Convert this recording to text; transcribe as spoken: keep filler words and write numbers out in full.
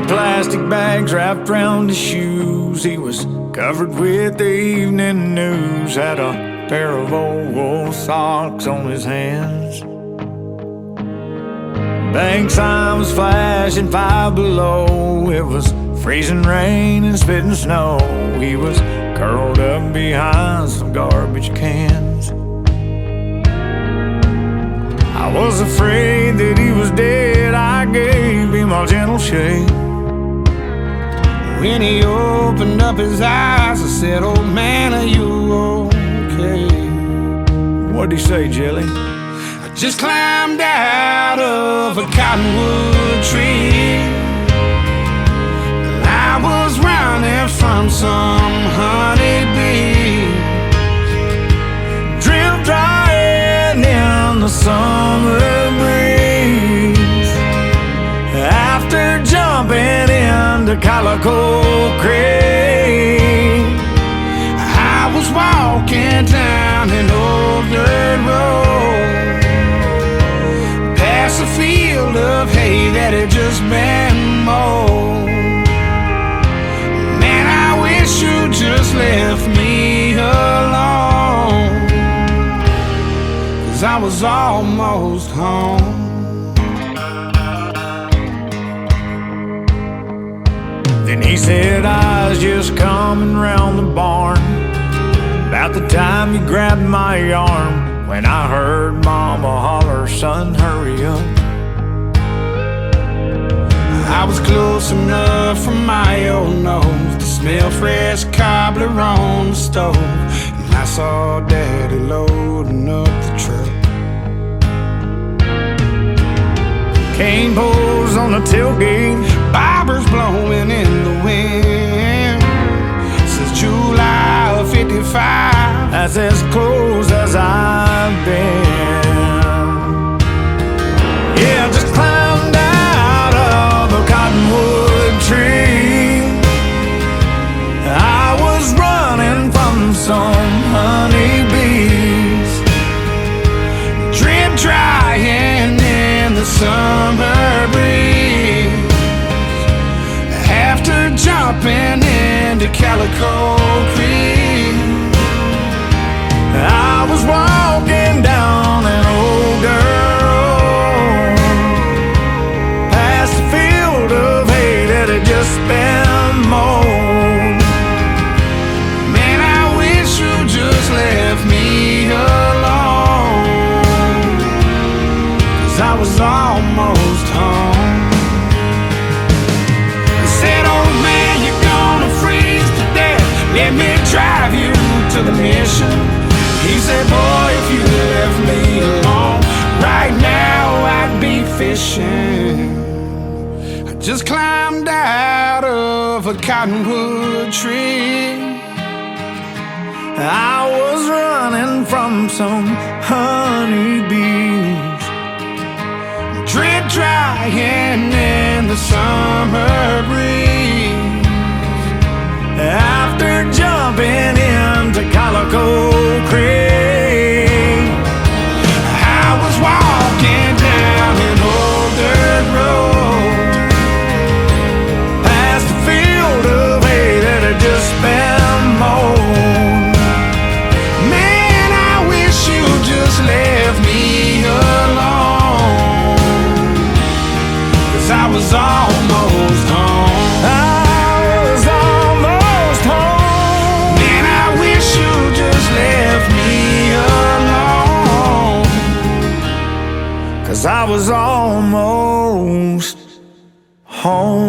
plastic bags wrapped round his shoes. He was covered with the evening news, had a pair of old wool socks on his hands. Bank sign was flashing five below. It was freezing rain and spitting snow. He was curled up behind some garbage cans. I was afraid that he was dead. I gave him a gentle shake. When he opened up his eyes, I said, "Old man, are you okay?" What'd he say, Jelly? "I just climbed out of a cottonwood tree. I was running from some honeybee, drip drying in the summer breeze. After jumping into Calico Creek, I was walking down an old dirt road, past a field of hay that had just been mowed. You just left me alone, 'cause I was almost home." Then he said, "I was just coming round the barn, about the time you grabbed my arm, when I heard Mama holler, 'Son, hurry up.' I was close enough for my old nose to smell fresh cobbler on the stove, and I saw Daddy loading up the truck. Cane poles on the tailgate, bobbers blowing in the wind. Since July of fifty-five, that's as close as I've been. Yeah, just climbed out of a cottonwood tree. I was running from some honeybees, drip drying in the summer breeze. After jumping into Calico Creek, I was walking down an old dirt road, past a field of hay that had just been mowed. Man, I wish you just left me alone, 'cause I was almost home. I said, "Old man, you're gonna freeze to death. Let me drive you to the mission." He said, "Boy, if you left me alone, right now I'd be fishing." I just climbed out of a cottonwood tree. I was running from some honeybees, drip drying in the summer breeze. After jumping into Calico Creek, I was walking down an old dirt road, past a field of hay that had just been mowed. Man, I wish you just left me alone, 'cause I was almost home. I was almost home. Man, I wish you just left me alone, 'cause I was almost home.